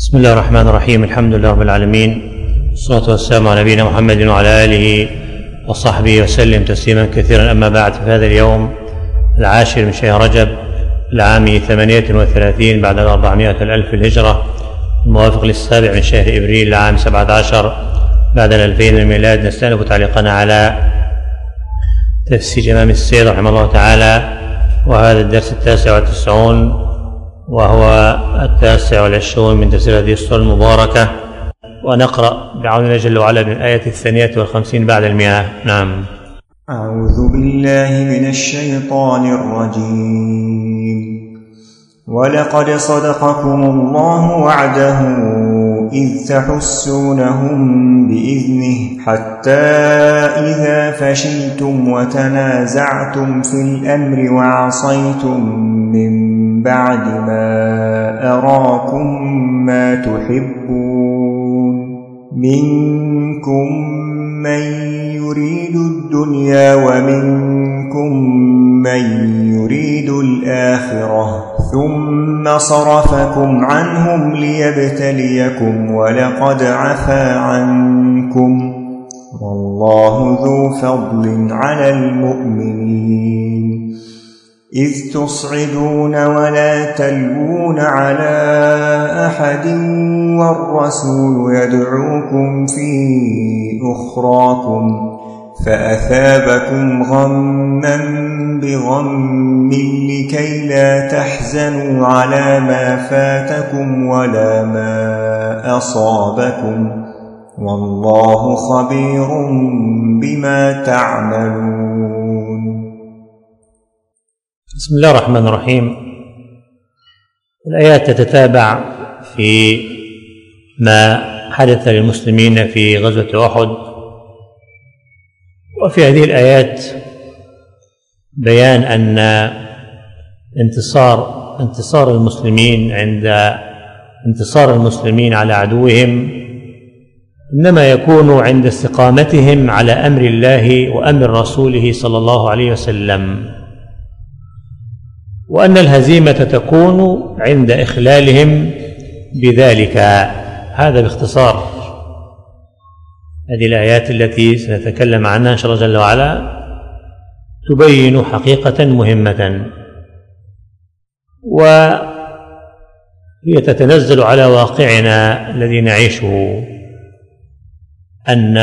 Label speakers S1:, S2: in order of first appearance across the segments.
S1: بسم الله الرحمن الرحيم. الحمد لله رب العالمين، والصلاة والسلام على نبينا محمد وعلى آله وصحبه وسلم تسليما كثيرا. أما بعد، في هذا اليوم 10 من شهر رجب العام 38 بعد 400 الألف الهجرة، الموافق 7 من شهر إبريل العام 17 بعد 2000 الميلاد، نستأنف تعليقنا على تفسير الإمام السيد رحمه الله تعالى، وهذا الدرس 99 وهو 29 من تفسير هذه السورة المباركة، ونقرأ بعون الله جل وعلا من الآية 52 بعد 100. نعم.
S2: أعوذ بالله من الشيطان الرجيم. ولقد صدقكم الله وعده إذ تحسونهم بإذنه حتى إذا فشلتم وتنازعتم في الأمر وعصيتم من بعد ما أراكم ما تحبون منكم من يريد الدنيا ومنكم من يريد الآخرة ثم صرفكم عنهم ليبتليكم ولقد عفا عنكم والله ذو فضل على المؤمنين إذ تصعدون ولا تلوون على أحد والرسول يدعوكم في أخراكم فأثابكم غما بغم لكي لا تحزنوا على ما فاتكم ولا ما أصابكم والله خبير بما تعملون.
S1: بسم الله الرحمن الرحيم. الآيات تتتابع في ما حدث للمسلمين في غزوة أحد، وفي هذه الآيات بيان أن انتصار المسلمين عند انتصار المسلمين على عدوهم إنما يكون عند استقامتهم على أمر الله وأمر رسوله صلى الله عليه وسلم، وأن الهزيمة تكون عند إخلالهم بذلك. هذا باختصار هذه الآيات التي سنتكلم عنها إن شاء الله جل وعلا تبين حقيقة مهمة، وهي تتنزل على واقعنا الذي نعيشه، أن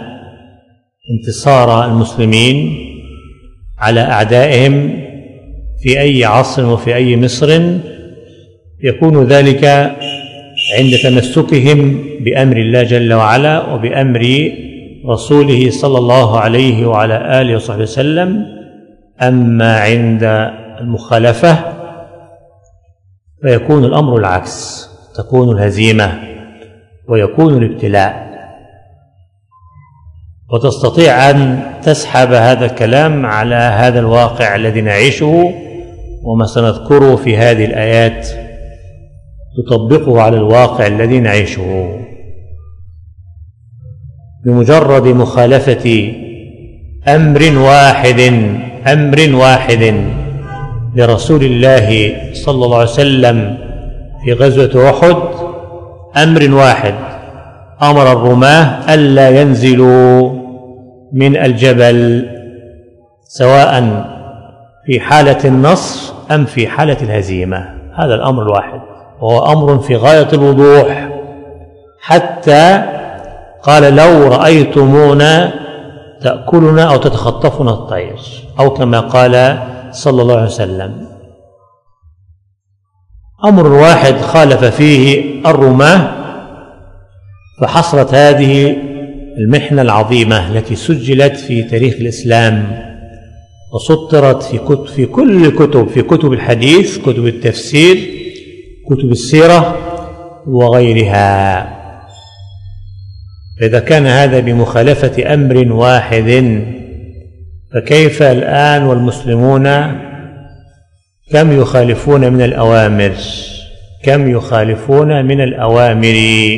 S1: انتصار المسلمين على أعدائهم في أي عصر وفي أي مصر يكون ذلك عند تمسكهم بأمر الله جل وعلا وبأمر رسوله صلى الله عليه وعلى آله وصحبه وسلم. أما عند المخالفة فيكون الأمر العكس، تكون الهزيمة ويكون الابتلاء. وتستطيع أن تسحب هذا الكلام على هذا الواقع الذي نعيشه، وما سنذكره في هذه الآيات تطبقه على الواقع الذي نعيشه. بمجرد مخالفة أمر واحد لرسول الله صلى الله عليه وسلم في غزوة أحد، أمر واحد، أمر الرماة ألا ينزلوا من الجبل سواء في حالة النصر أم في حالة الهزيمة. هذا الأمر الواحد، وهو أمر في غاية الوضوح، حتى قال لو رأيتمونا تأكلنا أو تتخطفنا الطير، أو كما قال صلى الله عليه وسلم. أمر واحد خالف فيه الرماة، فحصلت هذه المحنة العظيمة التي سجلت في تاريخ الإسلام وسطرت في كل الكتب، في كتب الحديث، كتب التفسير، كتب السيرة وغيرها. فإذا كان هذا بمخالفة أمر واحد، فكيف الآن والمسلمون كم يخالفون من الأوامر، كم يخالفون من الأوامر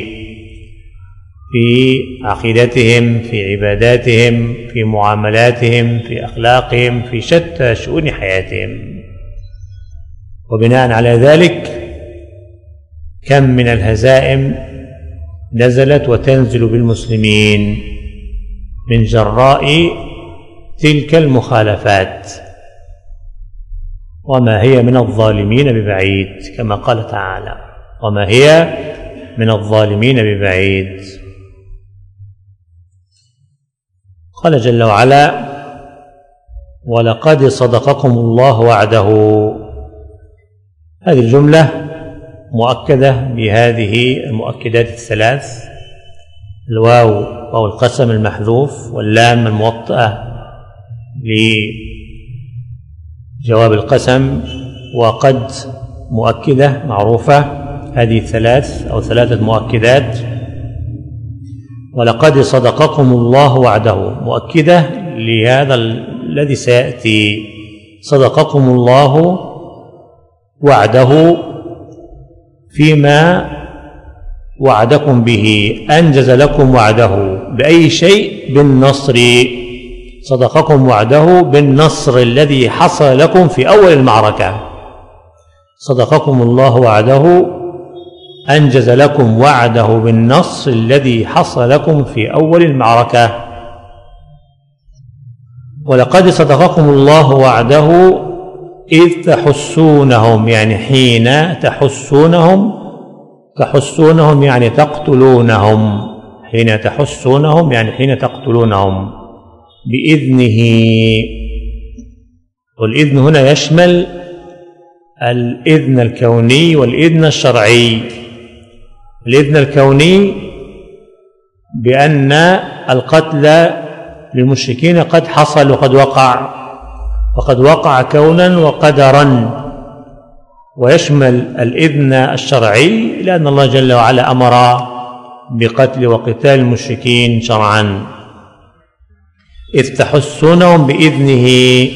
S1: في عقيدتهم، في عباداتهم، في معاملاتهم، في أخلاقهم، في شتى شؤون حياتهم. وبناء على ذلك كم من الهزائم نزلت وتنزل بالمسلمين من جراء تلك المخالفات، وما هي من الظالمين ببعيد، كما قال تعالى: وما هي من الظالمين ببعيد. قال جل وعلا: ولقد صدقكم الله وعده. هذه الجملة مؤكدة بهذه المؤكدات الثلاث: الواو واو القسم المحذوف، واللام الموطأة لجواب القسم، وقد مؤكدة معروفة. هذه ثلاثة مؤكدات. ولقد صدقكم الله وعده مؤكدة لهذا الذي سيأتي: صدقكم الله وعده فيما وعدكم به، أنجز لكم وعده بأي شيء؟ بالنصر. صدقكم وعده بالنصر الذي حصل لكم في أول المعركة. صدقكم الله وعده، أنجز لكم وعده بالنصر الذي حصل لكم في أول المعركة. ولقد صدقكم الله وعده إذ تحسونهم، يعني حين تحسونهم يعني تقتلونهم، حين تحسونهم يعني حين تقتلونهم بإذنه. والإذن هنا يشمل الإذن الكوني والإذن الشرعي. الإذن الكوني بأن القتل للمشركين قد حصل وقد وقع كونا وقدرا، ويشمل الإذن الشرعي لأن الله جل وعلا أمر بقتل وقتال المشركين شرعا. إذ تحسونهم بإذنه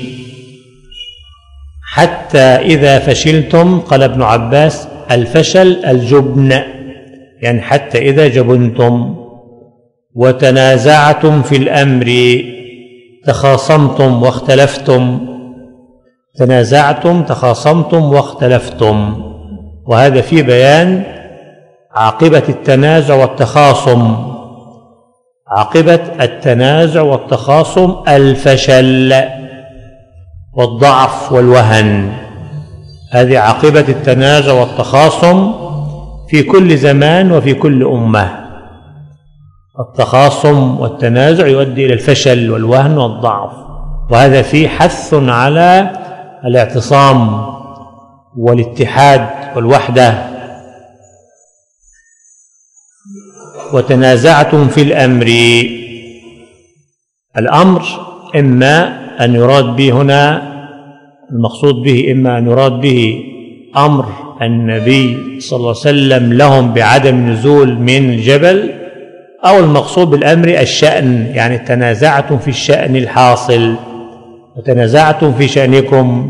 S1: حتى إذا فشلتم. قال ابن عباس: الفشل الجبن، يعني حتى إذا جبنتم. وتنازعتم في الأمر، تخاصمتم واختلفتم. تنازعتم، تخاصمتم واختلفتم. وهذا في بيان عاقبة التنازع والتخاصم. عاقبة التنازع والتخاصم الفشل والضعف والوهن. هذه عاقبة التنازع والتخاصم في كل زمان وفي كل أمة. التخاصم والتنازع يؤدي إلى الفشل والوهن والضعف، وهذا فيه حث على الاعتصام والاتحاد والوحدة. وتنازعتم في الأمر. الأمر إما أن يراد به هنا، المقصود به إما أن يراد به أمر النبي صلى الله عليه وسلم لهم بعدم النزول من الجبل، أو المقصود بالأمر الشأن، يعني تنازعتم في الشأن الحاصل وتنازعتم في شأنكم،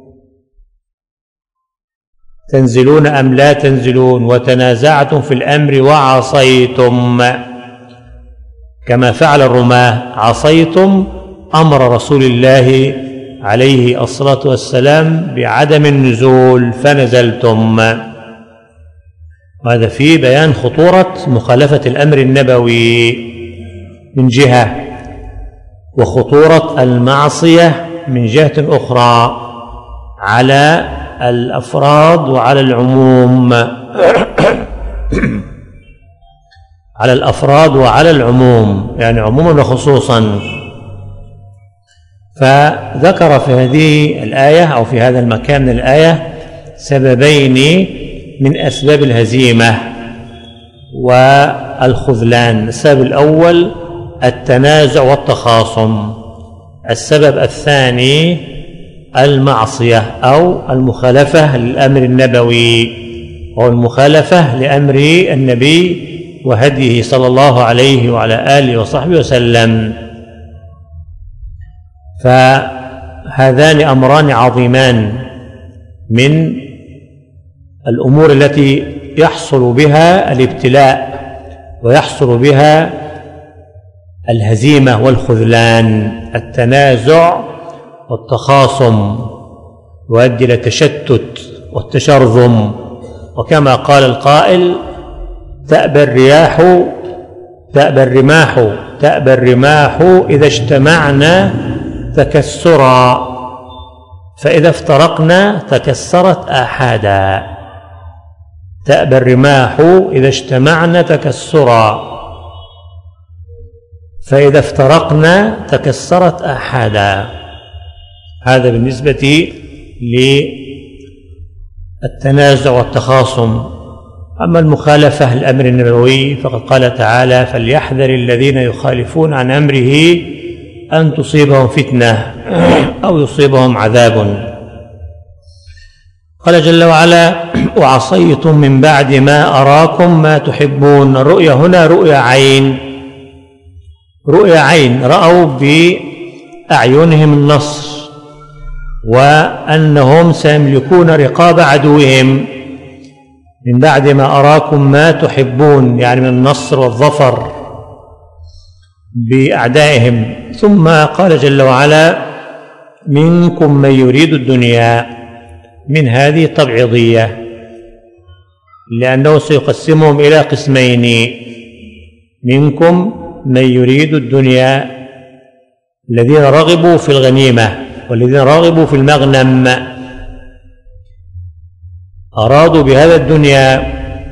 S1: تنزلون أم لا تنزلون. وتنازعتم في الأمر وعصيتم، كما فعل الرماة، عصيتم أمر رسول الله عليه الصلاة والسلام بعدم النزول فنزلتم. وهذا فيه بيان خطورة مخالفة الأمر النبوي من جهة، وخطورة المعصية من جهة أخرى على الأفراد وعلى العموم. على الأفراد وعلى العموم، يعني عموما وخصوصا. فذكر في هذه الآية أو في هذا المكان من الآية سببين من أسباب الهزيمة والخذلان. السبب الأول التنازع والتخاصم. السبب الثاني المعصية أو المخالفة للأمر النبوي، أو المخالفة لأمر النبي وهديه صلى الله عليه وعلى آله وصحبه وسلم. فهذان أمران عظيمان من الأمور التي يحصل بها الابتلاء ويحصل بها الهزيمة والخذلان. التنازع والتخاصم يؤدي إلى التشتت والتشرذم وكما قال القائل: تأبى الرماح إذا اجتمعنا تكسرا، فإذا افترقنا تكسرت آحادا. تأبى الرماح إذا اجتمعنا تكسرا، فإذا افترقنا تكسرت آحادا. هذا بالنسبة للتنازع والتخاصم. أما المخالفة الأمر النبوي فقد قال تعالى: فليحذر الذين يخالفون عن أمره أن تصيبهم فتنة أو يصيبهم عذاب. قال جل وعلا: وعصيتم من بعد ما أراكم ما تحبون. الرؤيا هنا رؤيا عين، رأوا بأعينهم النصر وأنهم سيملكون رقاب عدوهم. من بعد ما أراكم ما تحبون، يعني من النصر والظفر بأعدائهم. ثم قال جل وعلا: منكم من يريد الدنيا. من هذه تبعيضية، لأنه سيقسمهم إلى قسمين: منكم من يريد الدنيا، الذين رغبوا في الغنيمة والذين رغبوا في المغنم، أرادوا بهذا الدنيا.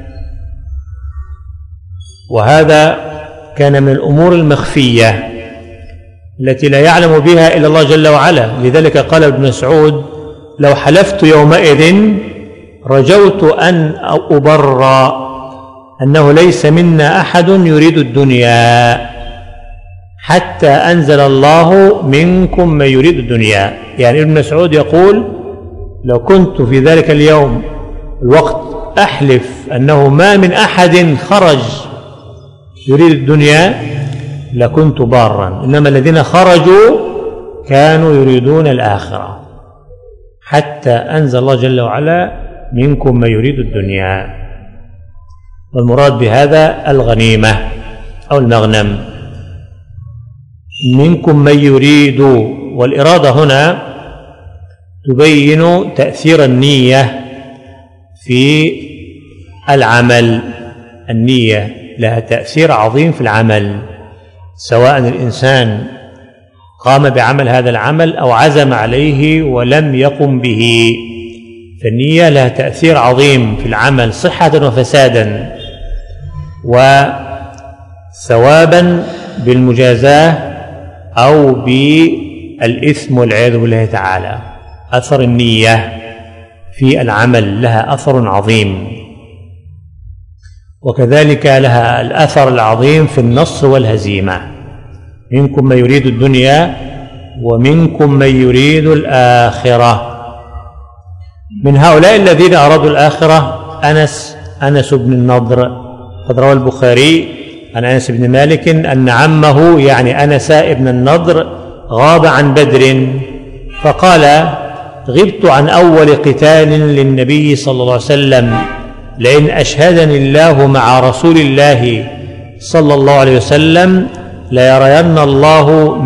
S1: وهذا كان من الأمور المخفية التي لا يعلم بها إلا الله جل وعلا. لذلك قال ابن مسعود: لو حلفت يومئذ رجوت أن أبر أنه ليس منا أحد يريد الدنيا حتى أنزل الله منكم من يريد الدنيا. يعني ابن مسعود يقول: لو كنت في ذلك اليوم الوقت أحلف أنه ما من أحد خرج يريد الدنيا لكنت بارا، إنما الذين خرجوا كانوا يريدون الآخرة، حتى أنزل الله جل وعلا: منكم من يريد الدنيا. والمراد بهذا الغنيمة أو المغنم. منكم من يريد، والإرادة هنا تبين تأثير النية في العمل. النية لها تأثير عظيم في العمل، سواء الإنسان قام بعمل هذا العمل أو عزم عليه ولم يقم به، فالنية لها تأثير عظيم في العمل صحة وفسادا، وثوابا بالمجازاة أو بالإثم والعياذ بالله تعالى. أثر النية في العمل لها أثر عظيم، وكذلك لها الأثر العظيم في النصر والهزيمة. منكم من يريد الدنيا ومنكم من يريد الآخرة. من هؤلاء الذين أرادوا الآخرة أنس بن النضر، قد روى البخاري عن أنس بن مالك أن عمه يعني أنس بن النضر غاب عن بدر، فقال: غبت عن أول قتال للنبي صلى الله عليه وسلم، لئن أشهدني الله مع رسول الله صلى الله عليه وسلم ليرين الله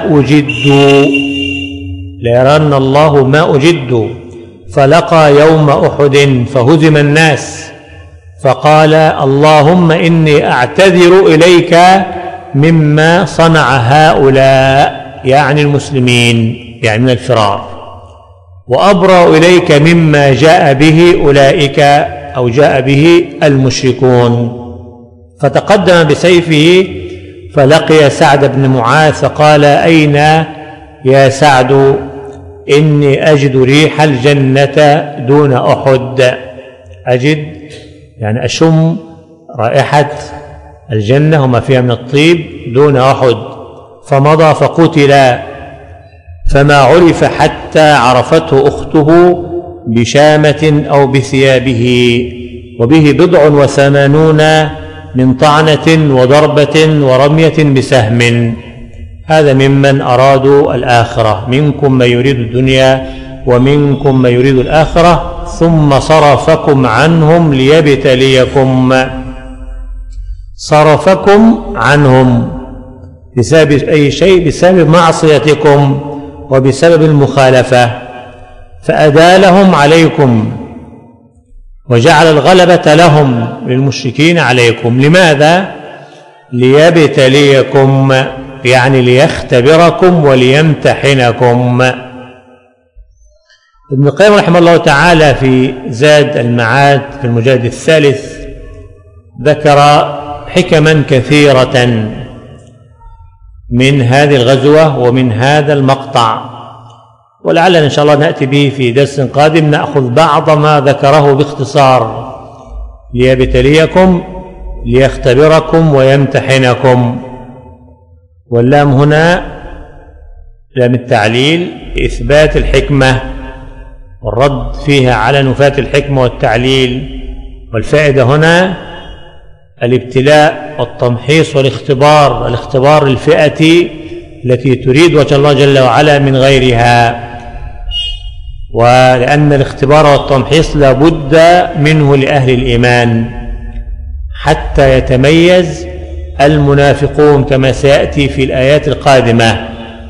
S1: ما أجد. فلقى يوم أحد فهزم الناس، فقال: اللهم إني أعتذر إليك مما صنع هؤلاء، يعني المسلمين، يعني من الفرار، وأبرأ إليك مما جاء به أولئك أو جاء به المشركون. فتقدم بسيفه فلقي سعد بن معاذ فقال: أين يا سعد؟ إني أجد ريح الجنة دون أحد. أجد يعني أشم رائحة الجنة وما فيها من الطيب دون أحد. فمضى فقتل، فما عرف حتى عرفته أخته بشامة أو بثيابه، وبه 87 من طعنة وضربة ورمية بسهم. هذا ممن أرادوا الآخرة. منكم من يريد الدنيا ومنكم من يريد الآخرة، ثم صرفكم عنهم ليبتليكم. صرفكم عنهم بسبب أي شيء؟ بسبب معصيتكم وبسبب المخالفة، فأدالهم عليكم. وجعل الغلبة لهم للمشركين عليكم. لماذا؟ ليبتليكم، يعني ليختبركم وليمتحنكم. ابن القيم رحمه الله تعالى في زاد المعاد في المجلد الثالث ذكر حكما كثيرة من هذه الغزوة ومن هذا المقطع، ولعلنا إن شاء الله نأتي به في درس قادم نأخذ بعض ما ذكره باختصار. ليبتليكم ليختبركم ويمتحنكم، واللام هنا لام التعليل إثبات الحكمة والرد فيها على نفاة الحكمة والتعليل. والفائدة هنا الابتلاء والتمحيص والاختبار، الاختبار للفئة التي تريد وجه الله جل وعلا من غيرها، ولأن الاختبار والتمحيص لا بد منه لأهل الإيمان حتى يتميز المنافقون كما سيأتي في الآيات القادمة،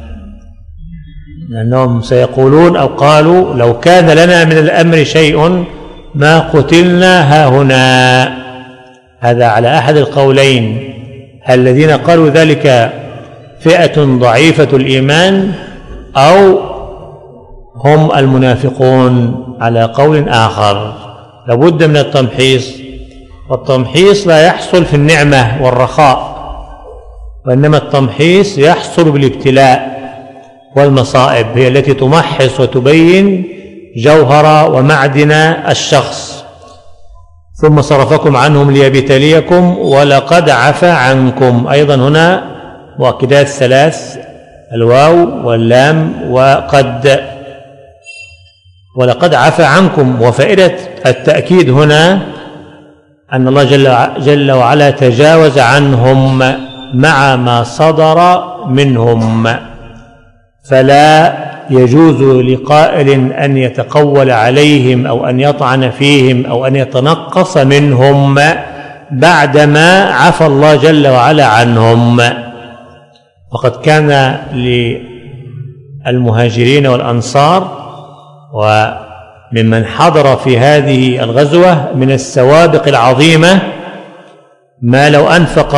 S1: لأنهم سيقولون أو قالوا لو كان لنا من الأمر شيء ما قتلنا هاهنا. هذا على أحد القولين، الذين قالوا ذلك فئة ضعيفة الإيمان أو هم المنافقون على قول آخر. لابد من التمحيص، والتمحيص لا يحصل في النعمة والرخاء، وإنما التمحيص يحصل بالابتلاء والمصائب، هي التي تمحص وتبين جوهر ومعدن الشخص. ثم صرفكم عنهم ليبتليكم ولقد عفا عنكم. أيضا هنا مؤكدات ثلاث، الواو واللام وقد، ولقد عفا عنكم. وفائدة التأكيد هنا أن الله جل وعلا تجاوز عنهم مع ما صدر منهم، فلا يجوز لقائل أن يتقول عليهم أو أن يطعن فيهم أو أن يتنقص منهم بعدما عفى الله جل وعلا عنهم. وقد كان للمهاجرين والأنصار وممن حضر في هذه الغزوة من السوابق العظيمة ما لو أنفق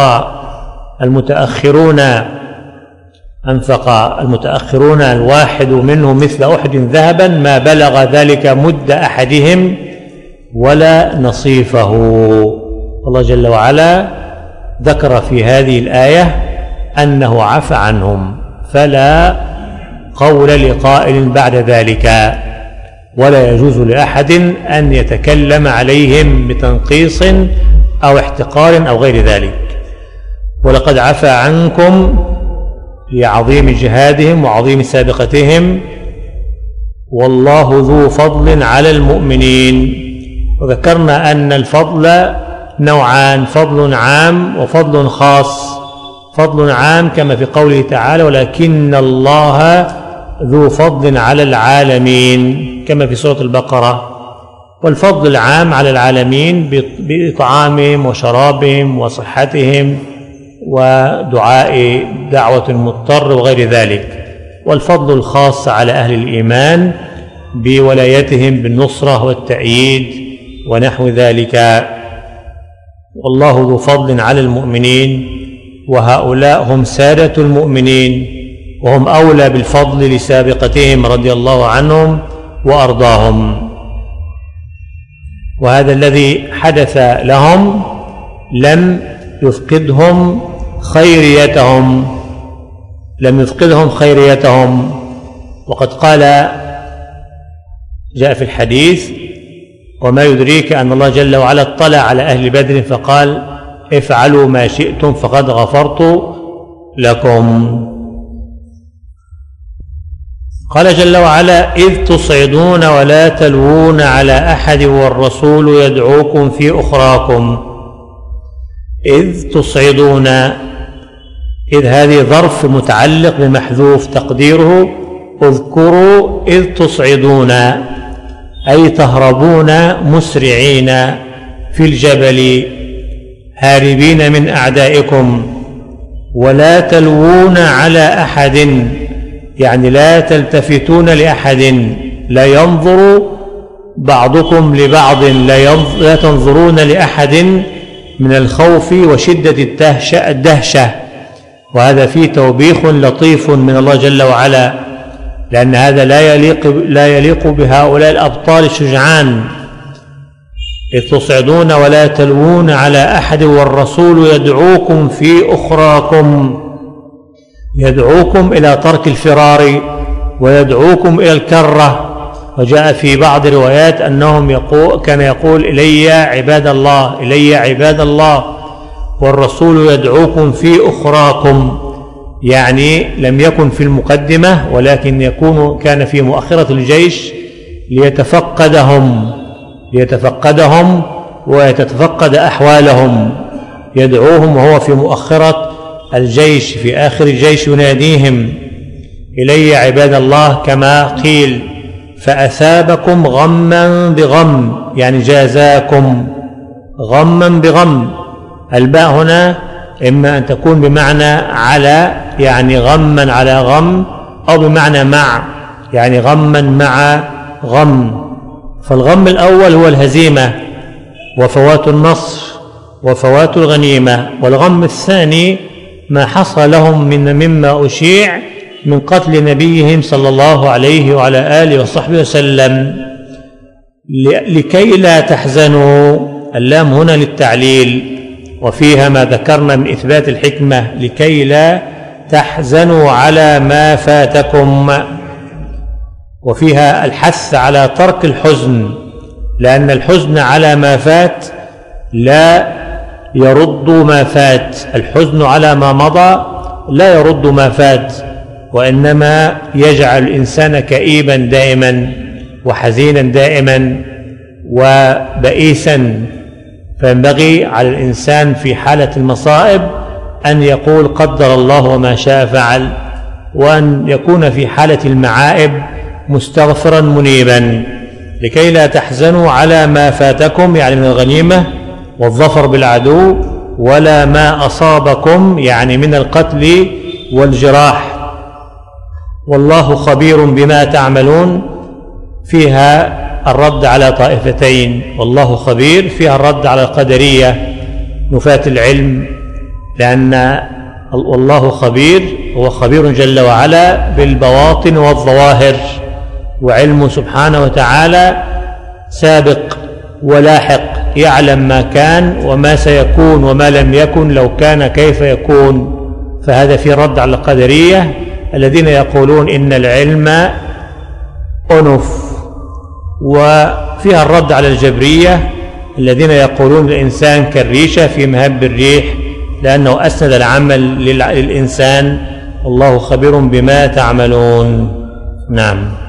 S1: المتأخرون الواحد منهم مثل أحد ذهبا ما بلغ ذلك مد أحدهم ولا نصيفه. الله جل وعلا ذكر في هذه الآية أنه عفى عنهم، فلا قول لقائل بعد ذلك، ولا يجوز لأحد أن يتكلم عليهم بتنقيص أو احتقار أو غير ذلك. ولقد عفى عنكم لعظيم جهادهم وعظيم سابقتهم، والله ذو فضل على المؤمنين. وذكرنا أن الفضل نوعان، فضل عام وفضل خاص. فضل عام كما في قوله تعالى ولكن الله ذو فضل على العالمين كما في سورة البقرة. والفضل العام على العالمين بإطعامهم وشرابهم وصحتهم ودعاء دعوة المضطر وغير ذلك. والفضل الخاص على أهل الإيمان بولايتهم بالنصرة والتأييد ونحو ذلك. والله ذو فضل على المؤمنين، وهؤلاء هم سادة المؤمنين وهم أولى بالفضل لسابقتهم رضي الله عنهم وأرضاهم. وهذا الذي حدث لهم لم يفقدهم خيريتهم. وقد قال جاء في الحديث وما يدريك أن الله جل وعلا اطلع على أهل بدر فقال افعلوا ما شئتم فقد غفرت لكم. قال جل وعلا إذ تصعدون ولا تلوون على أحد والرسول يدعوكم في أخراكم. إذ تصعدون، إذ هذه ظرف متعلق بمحذوف تقديره اذكروا إذ تصعدون، أي تهربون مسرعين في الجبل هاربين من أعدائكم. ولا تلوون على أحد، يعني لا تلتفتون لأحد، لا ينظر بعضكم لبعض لا تنظرون لأحد من الخوف وشدة الدهشة. وهذا فيه توبيخ لطيف من الله جل وعلا، لأن هذا لا يليق بهؤلاء الأبطال الشجعان. إذ تصعدون ولا تلوون على أحد والرسول يدعوكم في أخراكم، يدعوكم إلى ترك الفرار ويدعوكم إلى الكرة. وجاء في بعض الروايات أنهم كان يقول إلي عباد الله، إلي عباد الله، والرسول يدعوكم في أخراكم، يعني لم يكن في المقدمة ولكن كان في مؤخرة الجيش ليتفقدهم ويتفقد أحوالهم، يدعوهم وهو في مؤخرة الجيش، في آخر الجيش يناديهم إلي عباد الله، كما قيل فأثابكم غما بغم، يعني جازاكم غما بغم. الباء هنا إما أن تكون بمعنى على، يعني غما على غم، أو بمعنى مع، يعني غما مع غم. فالغم الأول هو الهزيمة وفوات النصر وفوات الغنيمة، والغم الثاني ما حصل لهم مما أشيع من قتل نبيهم صلى الله عليه وعلى آله وصحبه وسلم. لكي لا تحزنوا، اللام هنا للتعليل، وفيها ما ذكرنا من إثبات الحكمة، لكي لا تحزنوا على ما فاتكم، وفيها الحث على ترك الحزن، لأن الحزن على ما فات لا يرد ما فات، الحزن على ما مضى لا يرد ما فات، وإنما يجعل الإنسان كئيبا دائما وحزينا دائما وبئيسا. فينبغي على الإنسان في حالة المصائب أن يقول قدر الله وما شاء فعل، وأن يكون في حالة المعائب مستغفرا منيبا، لكي لا تحزنوا على ما فاتكم، يعني من الغنيمة والظفر بالعدو، ولا ما أصابكم، يعني من القتل والجراح. والله خبير بما تعملون، فيها الرد على طائفتين، والله خبير فيها الرد على القدرية نفاة العلم، لأن والله خبير هو خبير جل وعلا بالبواطن والظواهر، وعلمه سبحانه وتعالى سابق ولاحق، يعلم ما كان وما سيكون وما لم يكن، لو كان كيف يكون. فهذا في رد على القدرية الذين يقولون إن العلم أنف، وفيها الرد على الجبرية الذين يقولون الإنسان كالريشة في مهب الريح، لأنه أسند العمل للإنسان. والله خبير بما تعملون. نعم.